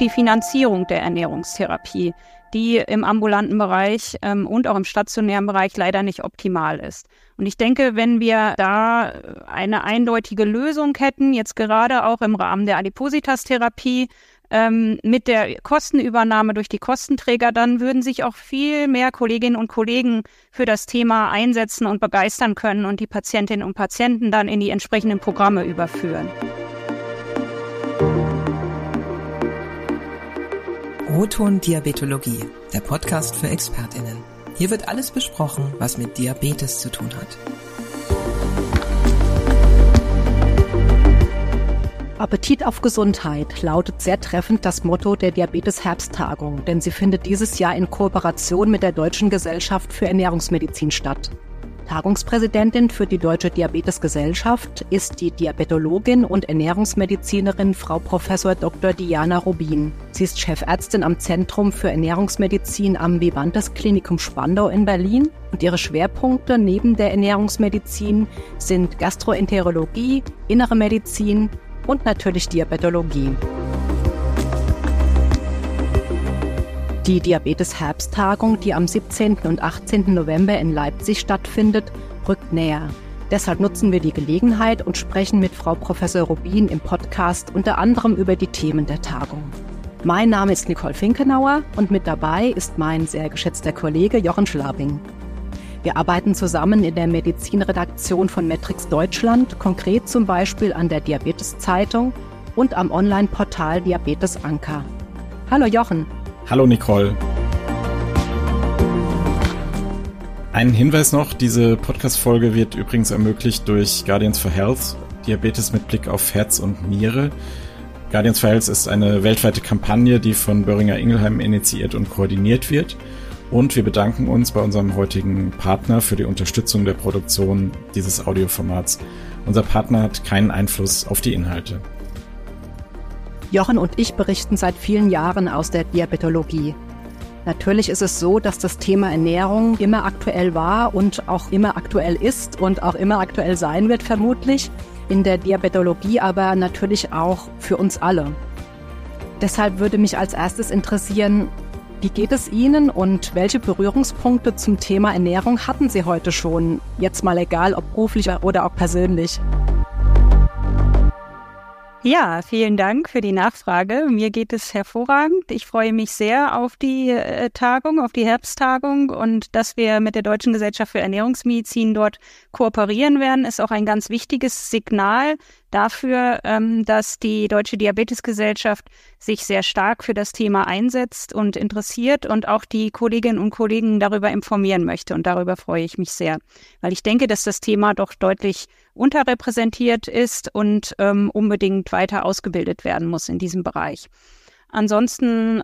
die Finanzierung der Ernährungstherapie, die im ambulanten Bereich und auch im stationären Bereich leider nicht optimal ist. Und ich denke, wenn wir da eine eindeutige Lösung hätten, jetzt gerade auch im Rahmen der Adipositas-Therapie, mit der Kostenübernahme durch die Kostenträger, dann würden sich auch viel mehr Kolleginnen und Kollegen für das Thema einsetzen und begeistern können und die Patientinnen und Patienten dann in die entsprechenden Programme überführen. O-Ton Diabetologie, der Podcast für ExpertInnen. Hier wird alles besprochen, was mit Diabetes zu tun hat. Appetit auf Gesundheit lautet sehr treffend das Motto der Diabetes-Herbsttagung, denn sie findet dieses Jahr in Kooperation mit der Deutschen Gesellschaft für Ernährungsmedizin statt. Tagungspräsidentin für die Deutsche Diabetesgesellschaft ist die Diabetologin und Ernährungsmedizinerin Frau Prof. Dr. Diana Rubin. Sie ist Chefärztin am Zentrum für Ernährungsmedizin am Vivantes Klinikum Spandau in Berlin und ihre Schwerpunkte neben der Ernährungsmedizin sind Gastroenterologie, Innere Medizin und natürlich Diabetologie. Die Diabetes-Herbsttagung, die am 17. und 18. November in Leipzig stattfindet, rückt näher. Deshalb nutzen wir die Gelegenheit und sprechen mit Frau Prof. Rubin im Podcast unter anderem über die Themen der Tagung. Mein Name ist Nicole Finkenauer und mit dabei ist mein sehr geschätzter Kollege Jochen Schlabing. Wir arbeiten zusammen in der Medizinredaktion von Metrix Deutschland, konkret zum Beispiel an der Diabetes-Zeitung und am Online-Portal Diabetes Anker. Hallo Jochen. Hallo Nicole. Ein Hinweis noch, diese Podcast-Folge wird übrigens ermöglicht durch Guardians for Health, Diabetes mit Blick auf Herz und Niere. Guardians for Health ist eine weltweite Kampagne, die von Boehringer Ingelheim initiiert und koordiniert wird. Und wir bedanken uns bei unserem heutigen Partner für die Unterstützung der Produktion dieses Audioformats. Unser Partner hat keinen Einfluss auf die Inhalte. Jochen und ich berichten seit vielen Jahren aus der Diabetologie. Natürlich ist es so, dass das Thema Ernährung immer aktuell war und auch immer aktuell ist und auch immer aktuell sein wird vermutlich. In der Diabetologie aber natürlich auch für uns alle. Deshalb würde mich als erstes interessieren, wie geht es Ihnen und welche Berührungspunkte zum Thema Ernährung hatten Sie heute schon? Jetzt mal egal, ob beruflich oder auch persönlich. Ja, vielen Dank für die Nachfrage. Mir geht es hervorragend. Ich freue mich sehr auf die Tagung, auf die Herbsttagung und dass wir mit der Deutschen Gesellschaft für Ernährungsmedizin dort kooperieren werden, ist auch ein ganz wichtiges Signal dafür, dass die Deutsche Diabetesgesellschaft sich sehr stark für das Thema einsetzt und interessiert und auch die Kolleginnen und Kollegen darüber informieren möchte. Und darüber freue ich mich sehr, weil ich denke, dass das Thema doch deutlich unterrepräsentiert ist und unbedingt weiter ausgebildet werden muss in diesem Bereich. Ansonsten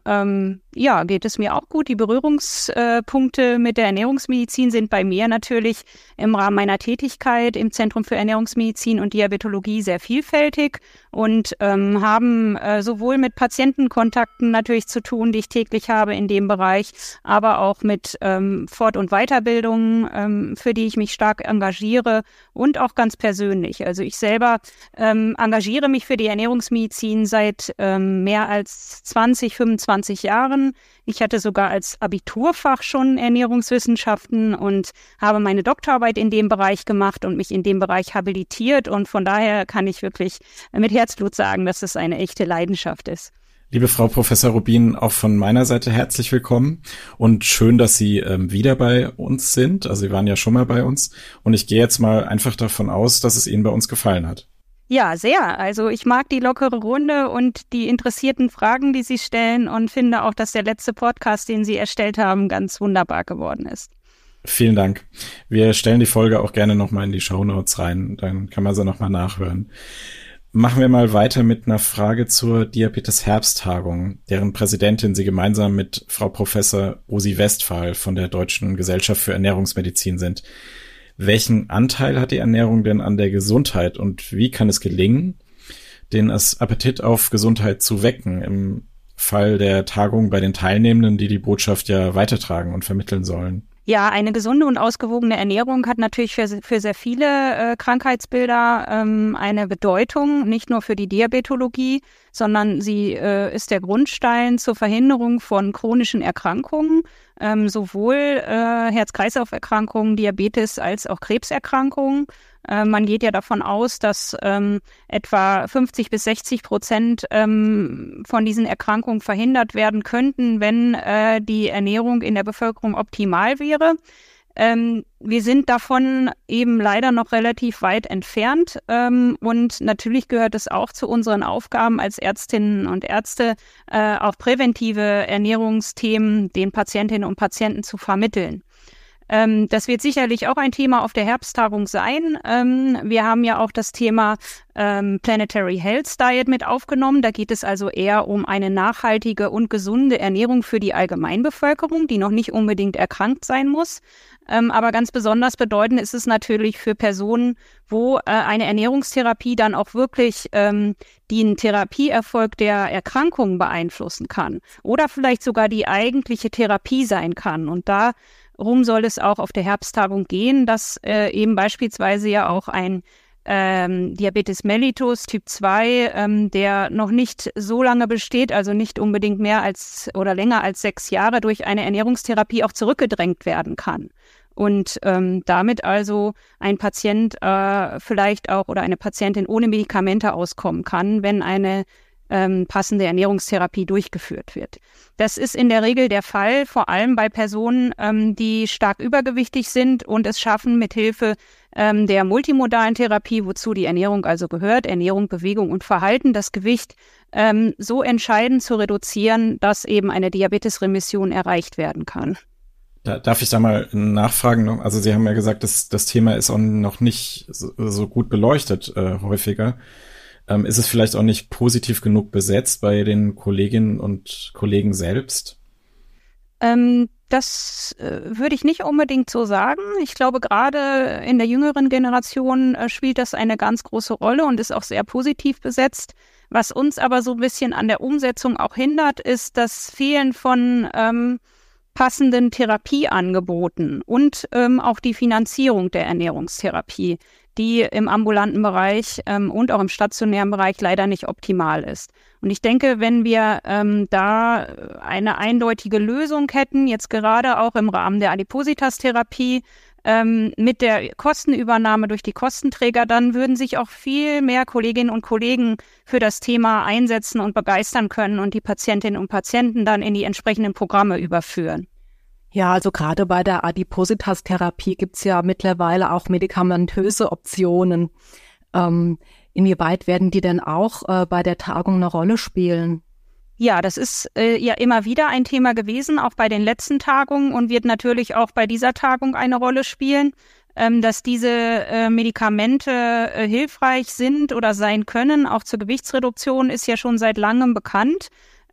geht es mir auch gut. Die Berührungspunkte mit der Ernährungsmedizin sind bei mir natürlich im Rahmen meiner Tätigkeit im Zentrum für Ernährungsmedizin und Diabetologie sehr vielfältig und haben sowohl mit Patientenkontakten natürlich zu tun, die ich täglich habe in dem Bereich, aber auch mit Fort- und Weiterbildungen, für die ich mich stark engagiere und auch ganz persönlich. Also ich selber engagiere mich für die Ernährungsmedizin seit mehr als 20, 25 Jahren. Ich hatte sogar als Abiturfach schon Ernährungswissenschaften und habe meine Doktorarbeit in dem Bereich gemacht und mich in dem Bereich habilitiert. Und von daher kann ich wirklich mit Herzblut sagen, dass es eine echte Leidenschaft ist. Liebe Frau Professor Rubin, auch von meiner Seite herzlich willkommen und schön, dass Sie wieder bei uns sind. Also Sie waren ja schon mal bei uns und ich gehe jetzt mal einfach davon aus, dass es Ihnen bei uns gefallen hat. Ja, sehr. Also ich mag die lockere Runde und die interessierten Fragen, die Sie stellen und finde auch, dass der letzte Podcast, den Sie erstellt haben, ganz wunderbar geworden ist. Vielen Dank. Wir stellen die Folge auch gerne nochmal in die Shownotes rein, dann kann man sie nochmal nachhören. Machen wir mal weiter mit einer Frage zur Diabetes-Herbsttagung, deren Präsidentin Sie gemeinsam mit Frau Professor Rosi Westphal von der Deutschen Gesellschaft für Ernährungsmedizin sind. Welchen Anteil hat die Ernährung denn an der Gesundheit und wie kann es gelingen, den Appetit auf Gesundheit zu wecken im Fall der Tagung bei den Teilnehmenden, die die Botschaft ja weitertragen und vermitteln sollen? Ja, eine gesunde und ausgewogene Ernährung hat natürlich für sehr viele Krankheitsbilder eine Bedeutung, nicht nur für die Diabetologie, sondern sie ist der Grundstein zur Verhinderung von chronischen Erkrankungen, sowohl Herz-Kreislauf-Erkrankungen, Diabetes als auch Krebserkrankungen. Man geht ja davon aus, dass etwa 50-60% von diesen Erkrankungen verhindert werden könnten, wenn die Ernährung in der Bevölkerung optimal wäre. Wir sind davon eben leider noch relativ weit entfernt. Und natürlich gehört es auch zu unseren Aufgaben als Ärztinnen und Ärzte, auch präventive Ernährungsthemen den Patientinnen und Patienten zu vermitteln. Das wird sicherlich auch ein Thema auf der Herbsttagung sein. Wir haben ja auch das Thema Planetary Health Diet mit aufgenommen. Da geht es also eher um eine nachhaltige und gesunde Ernährung für die Allgemeinbevölkerung, die noch nicht unbedingt erkrankt sein muss. Aber ganz besonders bedeutend ist es natürlich für Personen, wo eine Ernährungstherapie dann auch wirklich den Therapieerfolg der Erkrankung beeinflussen kann oder vielleicht sogar die eigentliche Therapie sein kann. Und darum soll es auch auf der Herbsttagung gehen, dass eben beispielsweise ja auch ein Diabetes mellitus Typ 2, der noch nicht so lange besteht, also nicht unbedingt mehr als oder länger als 6 Jahre durch eine Ernährungstherapie auch zurückgedrängt werden kann. Und damit also ein Patient vielleicht auch oder eine Patientin ohne Medikamente auskommen kann, wenn eine passende Ernährungstherapie durchgeführt wird. Das ist in der Regel der Fall, vor allem bei Personen, die stark übergewichtig sind und es schaffen, mithilfe der multimodalen Therapie, wozu die Ernährung also gehört, Ernährung, Bewegung und Verhalten, das Gewicht so entscheidend zu reduzieren, dass eben eine Diabetesremission erreicht werden kann. Darf ich da mal nachfragen? Also Sie haben ja gesagt, das Thema ist auch noch nicht so gut beleuchtet häufiger. Ist es vielleicht auch nicht positiv genug besetzt bei den Kolleginnen und Kollegen selbst? Das würde ich nicht unbedingt so sagen. Ich glaube, gerade in der jüngeren Generation spielt das eine ganz große Rolle und ist auch sehr positiv besetzt. Was uns aber so ein bisschen an der Umsetzung auch hindert, ist das Fehlen von passenden Therapieangeboten und auch die Finanzierung der Ernährungstherapie, die im ambulanten Bereich und auch im stationären Bereich leider nicht optimal ist. Und ich denke, wenn wir da eine eindeutige Lösung hätten, jetzt gerade auch im Rahmen der Adipositas-Therapie, mit der Kostenübernahme durch die Kostenträger, dann würden sich auch viel mehr Kolleginnen und Kollegen für das Thema einsetzen und begeistern können und die Patientinnen und Patienten dann in die entsprechenden Programme überführen. Ja, also gerade bei der Adipositas-Therapie gibt's ja mittlerweile auch medikamentöse Optionen. Inwieweit werden die denn auch bei der Tagung eine Rolle spielen? Ja, das ist ja immer wieder ein Thema gewesen, auch bei den letzten Tagungen und wird natürlich auch bei dieser Tagung eine Rolle spielen, dass diese Medikamente hilfreich sind oder sein können. Auch zur Gewichtsreduktion ist ja schon seit langem bekannt.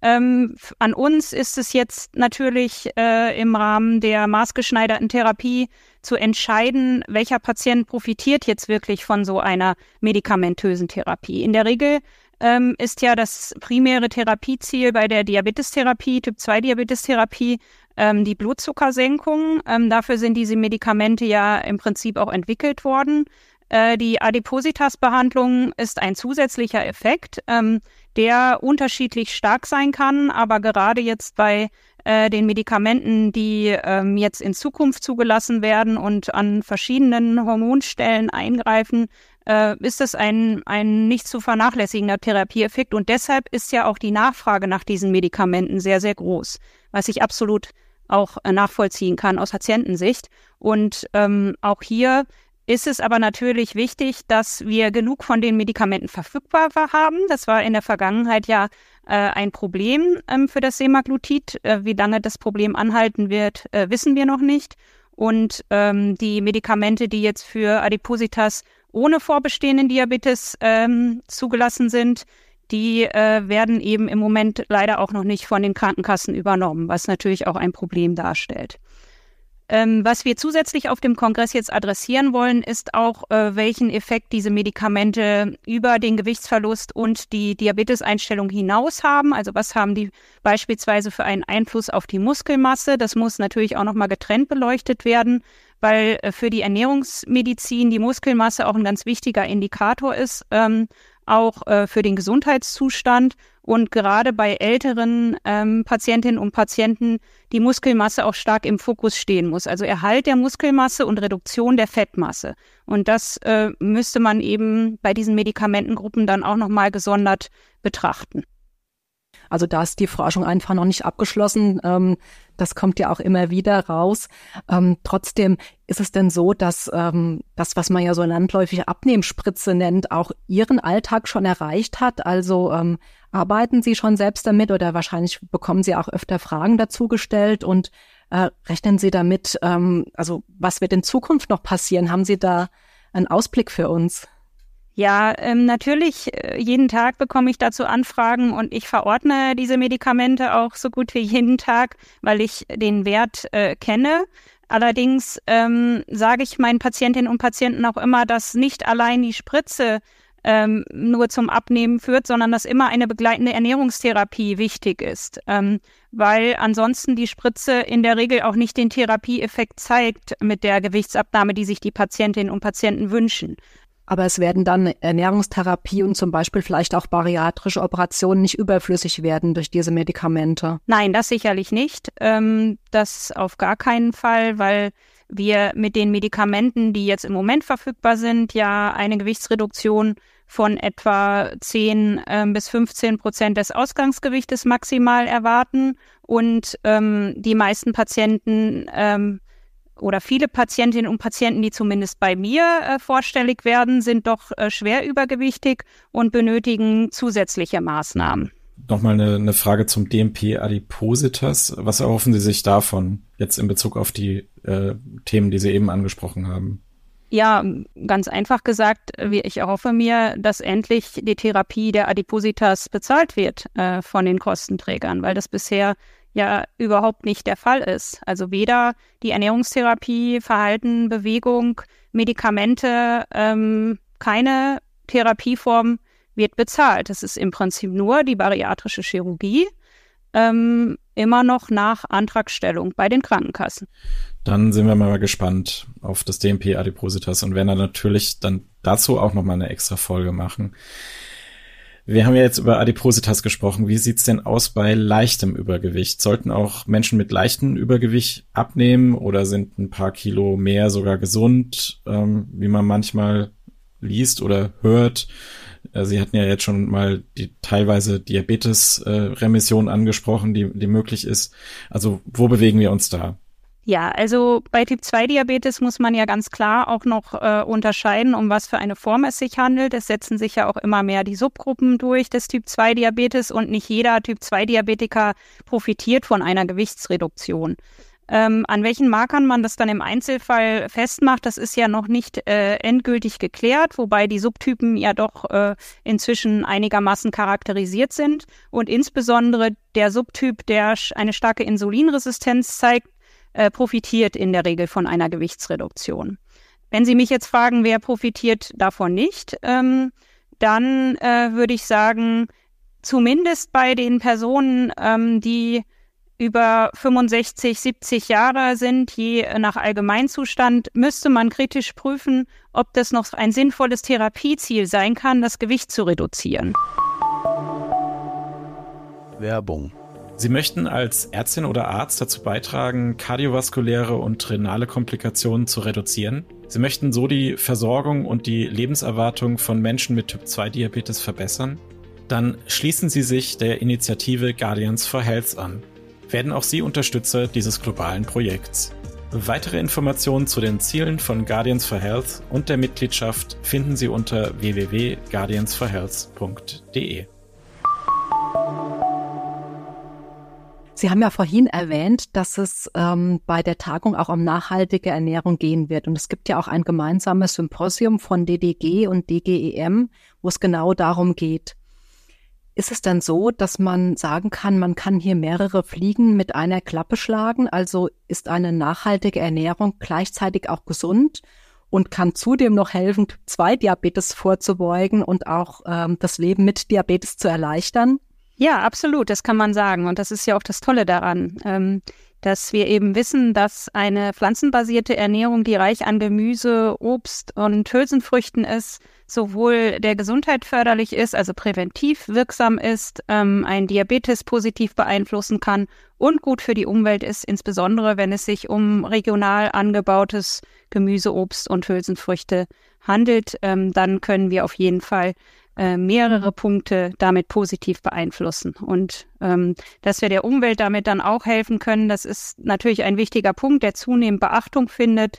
An uns ist es jetzt natürlich im Rahmen der maßgeschneiderten Therapie zu entscheiden, welcher Patient profitiert jetzt wirklich von so einer medikamentösen Therapie. In der Regel ist ja das primäre Therapieziel bei der Diabetestherapie, Typ-2-Diabetestherapie, die Blutzuckersenkung. Dafür sind diese Medikamente ja im Prinzip auch entwickelt worden. Die Adipositas-Behandlung ist ein zusätzlicher Effekt, der unterschiedlich stark sein kann, aber gerade jetzt bei den Medikamenten, die jetzt in Zukunft zugelassen werden und an verschiedenen Hormonstellen eingreifen, ist es ein nicht zu vernachlässigender Therapieeffekt und deshalb ist ja auch die Nachfrage nach diesen Medikamenten sehr, sehr groß, was ich absolut auch nachvollziehen kann aus Patientensicht. Und auch hier ist es aber natürlich wichtig, dass wir genug von den Medikamenten verfügbar haben. Das war in der Vergangenheit ja ein Problem für das Semaglutid. Wie lange das Problem anhalten wird, wissen wir noch nicht. Und die Medikamente, die jetzt für Adipositas ohne vorbestehenden Diabetes zugelassen sind, die werden eben im Moment leider auch noch nicht von den Krankenkassen übernommen, was natürlich auch ein Problem darstellt. Was wir zusätzlich auf dem Kongress jetzt adressieren wollen, ist auch, welchen Effekt diese Medikamente über den Gewichtsverlust und die Diabeteseinstellung hinaus haben. Also was haben die beispielsweise für einen Einfluss auf die Muskelmasse? Das muss natürlich auch nochmal getrennt beleuchtet werden, weil für die Ernährungsmedizin die Muskelmasse auch ein ganz wichtiger Indikator ist, auch für den Gesundheitszustand. Und gerade bei älteren Patientinnen und Patienten die Muskelmasse auch stark im Fokus stehen muss. Also Erhalt der Muskelmasse und Reduktion der Fettmasse. Und das müsste man eben bei diesen Medikamentengruppen dann auch nochmal gesondert betrachten. Also da ist die Forschung einfach noch nicht abgeschlossen. Das kommt ja auch immer wieder raus. Trotzdem ist es denn so, dass das, was man ja so landläufig Abnehmspritze nennt, auch Ihren Alltag schon erreicht hat? Also arbeiten Sie schon selbst damit oder wahrscheinlich bekommen Sie auch öfter Fragen dazu gestellt und rechnen Sie damit, also was wird in Zukunft noch passieren? Haben Sie da einen Ausblick für uns? Ja, natürlich, jeden Tag bekomme ich dazu Anfragen und ich verordne diese Medikamente auch so gut wie jeden Tag, weil ich den Wert kenne. Allerdings sage ich meinen Patientinnen und Patienten auch immer, dass nicht allein die Spritze nur zum Abnehmen führt, sondern dass immer eine begleitende Ernährungstherapie wichtig ist, weil ansonsten die Spritze in der Regel auch nicht den Therapieeffekt zeigt mit der Gewichtsabnahme, die sich die Patientinnen und Patienten wünschen. Aber es werden dann Ernährungstherapie und zum Beispiel vielleicht auch bariatrische Operationen nicht überflüssig werden durch diese Medikamente? Nein, das sicherlich nicht. Das auf gar keinen Fall, weil wir mit den Medikamenten, die jetzt im Moment verfügbar sind, ja eine Gewichtsreduktion von etwa 10-15% des Ausgangsgewichtes maximal erwarten. Und die meisten Patienten oder viele Patientinnen und Patienten, die zumindest bei mir vorstellig werden, sind doch schwer übergewichtig und benötigen zusätzliche Maßnahmen. Nochmal eine Frage zum DMP-Adipositas. Was erhoffen Sie sich davon jetzt in Bezug auf die Themen, die Sie eben angesprochen haben? Ja, ganz einfach gesagt, ich erhoffe mir, dass endlich die Therapie der Adipositas bezahlt wird von den Kostenträgern, weil das bisher ja überhaupt nicht der Fall ist. Also weder die Ernährungstherapie, Verhalten, Bewegung, Medikamente, keine Therapieform wird bezahlt. Das ist im Prinzip nur die bariatrische Chirurgie, immer noch nach Antragstellung bei den Krankenkassen. Dann sind wir mal gespannt auf das DMP-Adipositas und werden dann natürlich dann dazu auch nochmal eine extra Folge machen. Wir haben ja jetzt über Adipositas gesprochen. Wie sieht's denn aus bei leichtem Übergewicht? Sollten auch Menschen mit leichtem Übergewicht abnehmen oder sind ein paar Kilo mehr sogar gesund, wie man manchmal liest oder hört? Sie hatten ja jetzt schon mal die teilweise Diabetes-Remission angesprochen, die möglich ist. Also wo bewegen wir uns da? Ja, also bei Typ-2-Diabetes muss man ja ganz klar auch noch unterscheiden, um was für eine Form es sich handelt. Es setzen sich ja auch immer mehr die Subgruppen durch des Typ-2-Diabetes und nicht jeder Typ-2-Diabetiker profitiert von einer Gewichtsreduktion. An welchen Markern man das dann im Einzelfall festmacht, das ist ja noch nicht endgültig geklärt, wobei die Subtypen ja doch inzwischen einigermaßen charakterisiert sind. Und insbesondere der Subtyp, der eine starke Insulinresistenz zeigt, profitiert in der Regel von einer Gewichtsreduktion. Wenn Sie mich jetzt fragen, wer profitiert davon nicht, dann würde ich sagen, zumindest bei den Personen, die über 65, 70 Jahre sind, je nach Allgemeinzustand, müsste man kritisch prüfen, ob das noch ein sinnvolles Therapieziel sein kann, das Gewicht zu reduzieren. Werbung. Sie möchten als Ärztin oder Arzt dazu beitragen, kardiovaskuläre und renale Komplikationen zu reduzieren? Sie möchten so die Versorgung und die Lebenserwartung von Menschen mit Typ-2-Diabetes verbessern? Dann schließen Sie sich der Initiative Guardians for Health an. Werden auch Sie Unterstützer dieses globalen Projekts. Weitere Informationen zu den Zielen von Guardians for Health und der Mitgliedschaft finden Sie unter www.guardiansforhealth.de. Sie haben ja vorhin erwähnt, dass es bei der Tagung auch um nachhaltige Ernährung gehen wird. Und es gibt ja auch ein gemeinsames Symposium von DDG und DGEM, wo es genau darum geht. Ist es denn so, dass man sagen kann, man kann hier mehrere Fliegen mit einer Klappe schlagen? Also ist eine nachhaltige Ernährung gleichzeitig auch gesund und kann zudem noch helfen, Typ-2-Diabetes vorzubeugen und auch das Leben mit Diabetes zu erleichtern? Ja, absolut, das kann man sagen. Und das ist ja auch das Tolle daran, dass wir eben wissen, dass eine pflanzenbasierte Ernährung, die reich an Gemüse, Obst und Hülsenfrüchten ist, sowohl der Gesundheit förderlich ist, also präventiv wirksam ist, einen Diabetes positiv beeinflussen kann und gut für die Umwelt ist, insbesondere wenn es sich um regional angebautes Gemüse, Obst und Hülsenfrüchte handelt, dann können wir auf jeden Fall mehrere Punkte damit positiv beeinflussen. Und dass wir der Umwelt damit dann auch helfen können, das ist natürlich ein wichtiger Punkt, der zunehmend Beachtung findet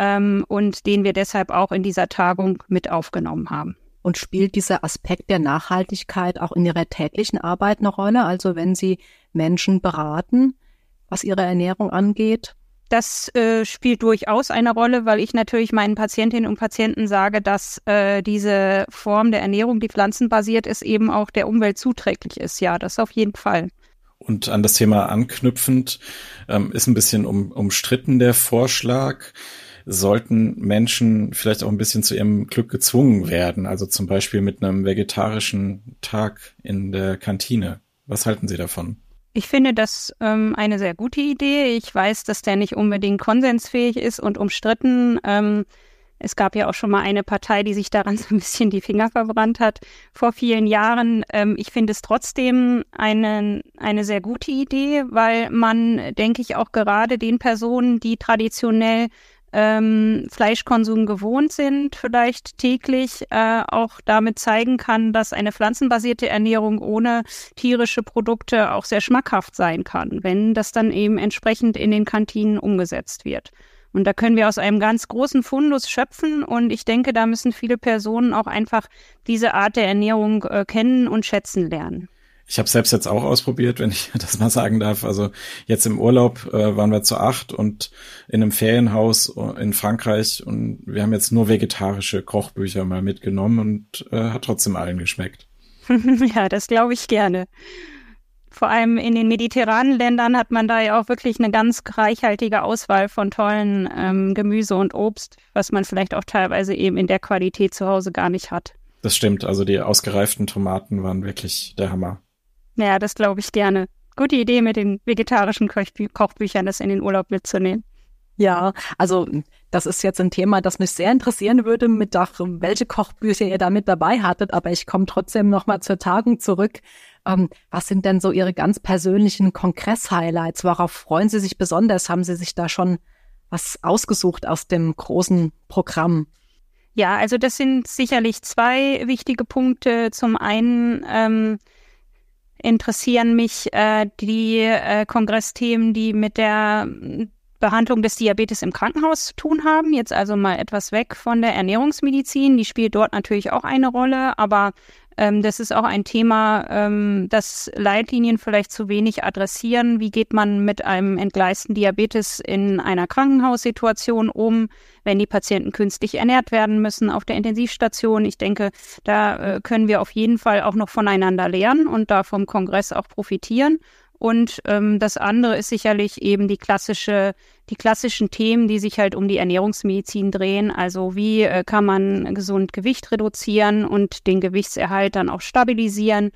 und den wir deshalb auch in dieser Tagung mit aufgenommen haben. Und spielt dieser Aspekt der Nachhaltigkeit auch in Ihrer täglichen Arbeit eine Rolle? Also wenn Sie Menschen beraten, was ihre Ernährung angeht? Das spielt durchaus eine Rolle, weil ich natürlich meinen Patientinnen und Patienten sage, dass diese Form der Ernährung, die pflanzenbasiert ist, eben auch der Umwelt zuträglich ist. Ja, das auf jeden Fall. Und an das Thema anknüpfend ist ein bisschen umstritten der Vorschlag. Sollten Menschen vielleicht auch ein bisschen zu ihrem Glück gezwungen werden? Also zum Beispiel mit einem vegetarischen Tag in der Kantine. Was halten Sie davon? Ich finde das eine sehr gute Idee. Ich weiß, dass der nicht unbedingt konsensfähig ist und umstritten. Es gab ja auch schon mal eine Partei, die sich daran so ein bisschen die Finger verbrannt hat vor vielen Jahren. Ich finde es trotzdem eine sehr gute Idee, weil man, denke ich, auch gerade den Personen, die traditionell Fleischkonsum gewohnt sind, vielleicht täglich auch damit zeigen kann, dass eine pflanzenbasierte Ernährung ohne tierische Produkte auch sehr schmackhaft sein kann, wenn das dann eben entsprechend in den Kantinen umgesetzt wird. Und da können wir aus einem ganz großen Fundus schöpfen und ich denke, da müssen viele Personen auch einfach diese Art der Ernährung kennen und schätzen lernen. Ich habe selbst jetzt auch ausprobiert, wenn ich das mal sagen darf. Also jetzt im Urlaub waren wir zu 8 und in einem Ferienhaus in Frankreich und wir haben jetzt nur vegetarische Kochbücher mal mitgenommen und hat trotzdem allen geschmeckt. Ja, das glaube ich gerne. Vor allem in den mediterranen Ländern hat man da ja auch wirklich eine ganz reichhaltige Auswahl von tollen Gemüse und Obst, was man vielleicht auch teilweise eben in der Qualität zu Hause gar nicht hat. Das stimmt, also die ausgereiften Tomaten waren wirklich der Hammer. Ja, das glaube ich gerne. Gute Idee mit den vegetarischen Kochbüchern, das in den Urlaub mitzunehmen. Ja, also das ist jetzt ein Thema, das mich sehr interessieren würde, welche Kochbücher ihr da mit dabei hattet, aber ich komme trotzdem nochmal zur Tagung zurück. Was sind denn so Ihre ganz persönlichen Kongress-Highlights? Worauf freuen Sie sich besonders? Haben Sie sich da schon was ausgesucht aus dem großen Programm? Ja, also das sind sicherlich zwei wichtige Punkte. Zum einen interessieren mich die Kongressthemen, die mit der Behandlung des Diabetes im Krankenhaus zu tun haben. Jetzt also mal etwas weg von der Ernährungsmedizin. Die spielt dort natürlich auch eine Rolle, aber das ist auch ein Thema, das Leitlinien vielleicht zu wenig adressieren. Wie geht man mit einem entgleisten Diabetes in einer Krankenhaussituation um, wenn die Patienten künstlich ernährt werden müssen auf der Intensivstation? Ich denke, da können wir auf jeden Fall auch noch voneinander lernen und da vom Kongress auch profitieren. Und das andere ist sicherlich eben die klassischen Themen, die sich halt um die Ernährungsmedizin drehen. Also wie kann man gesund Gewicht reduzieren und den Gewichtserhalt dann auch stabilisieren.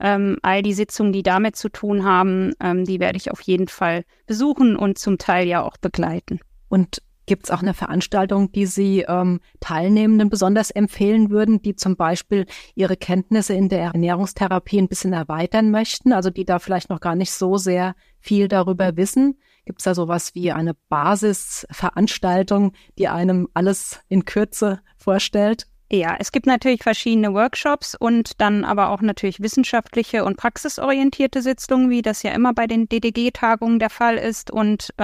All die Sitzungen, die damit zu tun haben, die werde ich auf jeden Fall besuchen und zum Teil ja auch begleiten. Und gibt es auch eine Veranstaltung, die Sie Teilnehmenden besonders empfehlen würden, die zum Beispiel ihre Kenntnisse in der Ernährungstherapie ein bisschen erweitern möchten, also die da vielleicht noch gar nicht so sehr viel darüber wissen? Gibt es da sowas wie eine Basisveranstaltung, die einem alles in Kürze vorstellt? Ja, es gibt natürlich verschiedene Workshops und dann aber auch natürlich wissenschaftliche und praxisorientierte Sitzungen, wie das ja immer bei den DDG-Tagungen der Fall ist. Und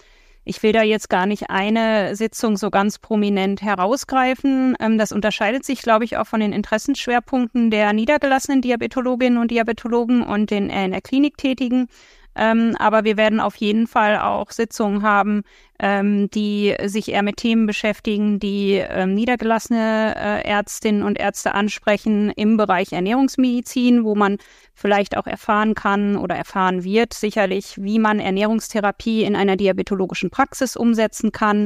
ich will da jetzt gar nicht eine Sitzung so ganz prominent herausgreifen. Das unterscheidet sich, glaube ich, auch von den Interessenschwerpunkten der niedergelassenen Diabetologinnen und Diabetologen und den in der Klinik Tätigen. Aber wir werden auf jeden Fall auch Sitzungen haben, die sich eher mit Themen beschäftigen, die niedergelassene Ärztinnen und Ärzte ansprechen im Bereich Ernährungsmedizin, wo man vielleicht auch erfahren kann oder erfahren wird, sicherlich, wie man Ernährungstherapie in einer diabetologischen Praxis umsetzen kann,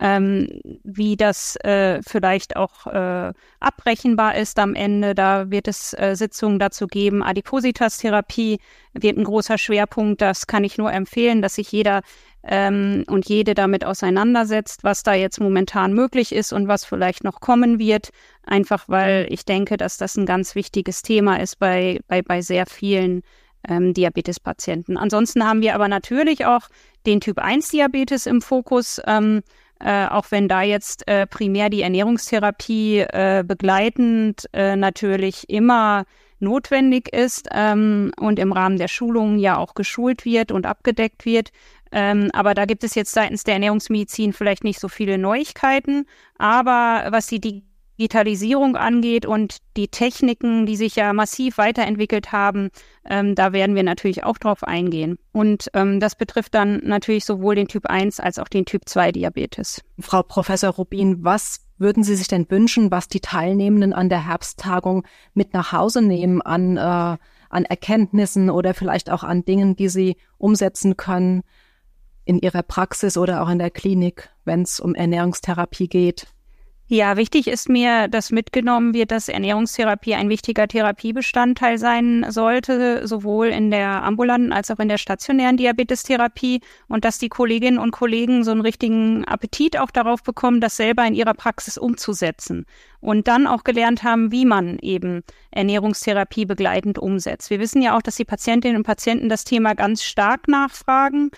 wie das vielleicht auch abbrechenbar ist am Ende. Da wird es Sitzungen dazu geben. Adipositas-Therapie wird ein großer Schwerpunkt. Das kann ich nur empfehlen, dass sich jeder und jede damit auseinandersetzt, was da jetzt momentan möglich ist und was vielleicht noch kommen wird. Einfach weil ich denke, dass das ein ganz wichtiges Thema ist bei sehr vielen Diabetespatienten. Ansonsten haben wir aber natürlich auch den Typ-1-Diabetes im Fokus, auch wenn da jetzt primär die Ernährungstherapie begleitend natürlich immer notwendig ist und im Rahmen der Schulungen ja auch geschult wird und abgedeckt wird. Aber da gibt es jetzt seitens der Ernährungsmedizin vielleicht nicht so viele Neuigkeiten. Aber was die Digitalisierung angeht und die Techniken, die sich ja massiv weiterentwickelt haben, da werden wir natürlich auch drauf eingehen. Und das betrifft dann natürlich sowohl den Typ 1 als auch den Typ 2 Diabetes. Frau Professor Rubin, was würden Sie sich denn wünschen, was die Teilnehmenden an der Herbsttagung mit nach Hause nehmen an Erkenntnissen oder vielleicht auch an Dingen, die sie umsetzen können in ihrer Praxis oder auch in der Klinik, wenn es um Ernährungstherapie geht? Ja, wichtig ist mir, dass mitgenommen wird, dass Ernährungstherapie ein wichtiger Therapiebestandteil sein sollte, sowohl in der ambulanten als auch in der stationären Diabetestherapie, und dass die Kolleginnen und Kollegen so einen richtigen Appetit auch darauf bekommen, das selber in ihrer Praxis umzusetzen und dann auch gelernt haben, wie man eben Ernährungstherapie begleitend umsetzt. Wir wissen ja auch, dass die Patientinnen und Patienten das Thema ganz stark nachfragen.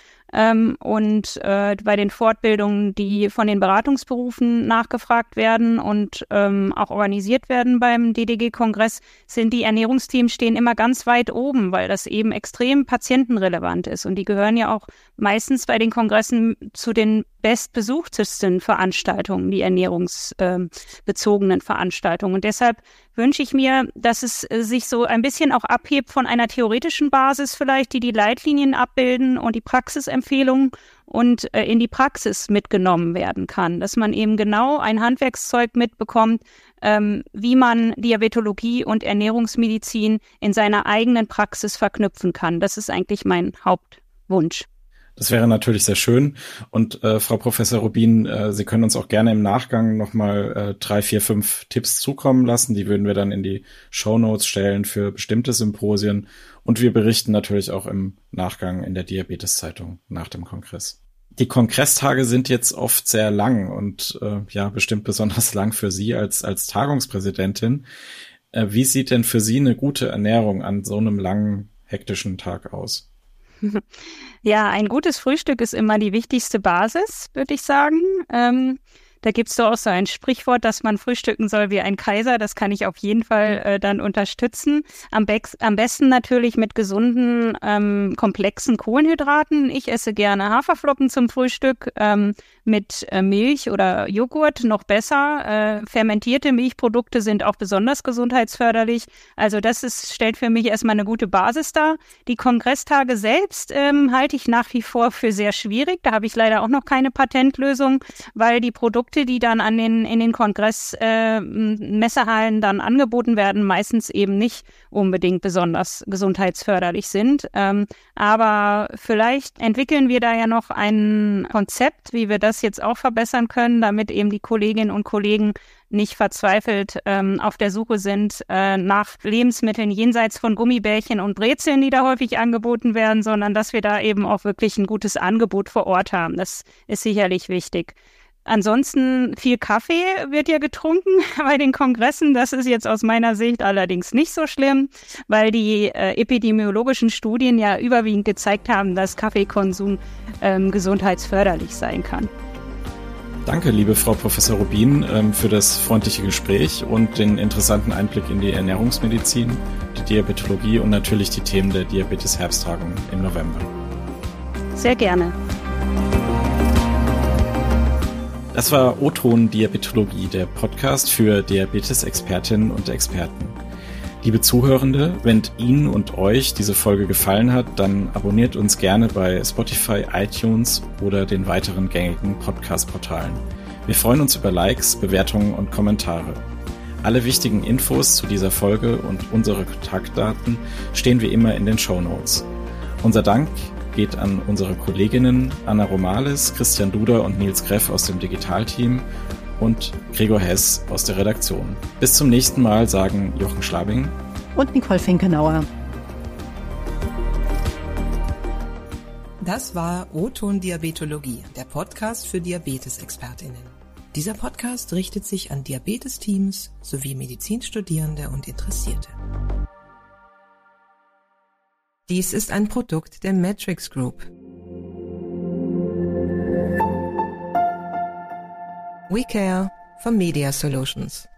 Und bei den Fortbildungen, die von den Beratungsberufen nachgefragt werden und auch organisiert werden beim DDG-Kongress, sind die Ernährungsteams stehen immer ganz weit oben, weil das eben extrem patientenrelevant ist. Und die gehören ja auch meistens bei den Kongressen zu den bestbesuchtesten Veranstaltungen, die ernährungsbezogenen Veranstaltungen. Und deshalb wünsche ich mir, dass es sich so ein bisschen auch abhebt von einer theoretischen Basis vielleicht, die Leitlinien abbilden und die Praxisempfehlungen und in die Praxis mitgenommen werden kann. Dass man eben genau ein Handwerkszeug mitbekommt, wie man Diabetologie und Ernährungsmedizin in seiner eigenen Praxis verknüpfen kann. Das ist eigentlich mein Hauptwunsch. Das wäre natürlich sehr schön. Und Frau Professor Rubin, Sie können uns auch gerne im Nachgang nochmal 3, 4, 5 Tipps zukommen lassen. Die würden wir dann in die Shownotes stellen für bestimmte Symposien. Und wir berichten natürlich auch im Nachgang in der Diabetes-Zeitung nach dem Kongress. Die Kongresstage sind jetzt oft sehr lang und bestimmt besonders lang für Sie als Tagungspräsidentin. Wie sieht denn für Sie eine gute Ernährung an so einem langen, hektischen Tag aus? Ja, ein gutes Frühstück ist immer die wichtigste Basis, würde ich sagen. Da gibt's doch auch so ein Sprichwort, dass man frühstücken soll wie ein Kaiser. Das kann ich auf jeden Fall dann unterstützen. Am besten natürlich mit gesunden, komplexen Kohlenhydraten. Ich esse gerne Haferflocken zum Frühstück mit Milch oder Joghurt, noch besser. Fermentierte Milchprodukte sind auch besonders gesundheitsförderlich. Also stellt für mich erstmal eine gute Basis dar. Die Kongresstage selbst halte ich nach wie vor für sehr schwierig. Da habe ich leider auch noch keine Patentlösung, weil die Produkte, die dann in den Kongress-Messehallen dann angeboten werden, meistens eben nicht unbedingt besonders gesundheitsförderlich sind. Aber vielleicht entwickeln wir da ja noch ein Konzept, wie wir das jetzt auch verbessern können, damit eben die Kolleginnen und Kollegen nicht verzweifelt auf der Suche sind nach Lebensmitteln jenseits von Gummibärchen und Brezeln, die da häufig angeboten werden, sondern dass wir da eben auch wirklich ein gutes Angebot vor Ort haben. Das ist sicherlich wichtig. Ansonsten viel Kaffee wird ja getrunken bei den Kongressen. Das ist jetzt aus meiner Sicht allerdings nicht so schlimm, weil die epidemiologischen Studien ja überwiegend gezeigt haben, dass Kaffeekonsum gesundheitsförderlich sein kann. Danke, liebe Frau Professor Rubin, für das freundliche Gespräch und den interessanten Einblick in die Ernährungsmedizin, die Diabetologie und natürlich die Themen der Diabetes-Herbsttagung im November. Sehr gerne. Das war O-Ton Diabetologie, der Podcast für Diabetes-Expertinnen und Experten. Liebe Zuhörende, wenn Ihnen und euch diese Folge gefallen hat, dann abonniert uns gerne bei Spotify, iTunes oder den weiteren gängigen Podcast-Portalen. Wir freuen uns über Likes, Bewertungen und Kommentare. Alle wichtigen Infos zu dieser Folge und unsere Kontaktdaten stehen wie immer in den Shownotes. Unser Dank geht an unsere Kolleginnen Anna Romales, Christian Duder und Nils Greff aus dem Digitalteam und Gregor Hess aus der Redaktion. Bis zum nächsten Mal, sagen Jochen Schlabing und Nicole Finkenauer. Das war O-Ton Diabetologie, der Podcast für Diabetesexpertinnen. Dieser Podcast richtet sich an Diabetesteams sowie Medizinstudierende und Interessierte. Dies ist ein Produkt der Matrix Group. We Care for Media Solutions.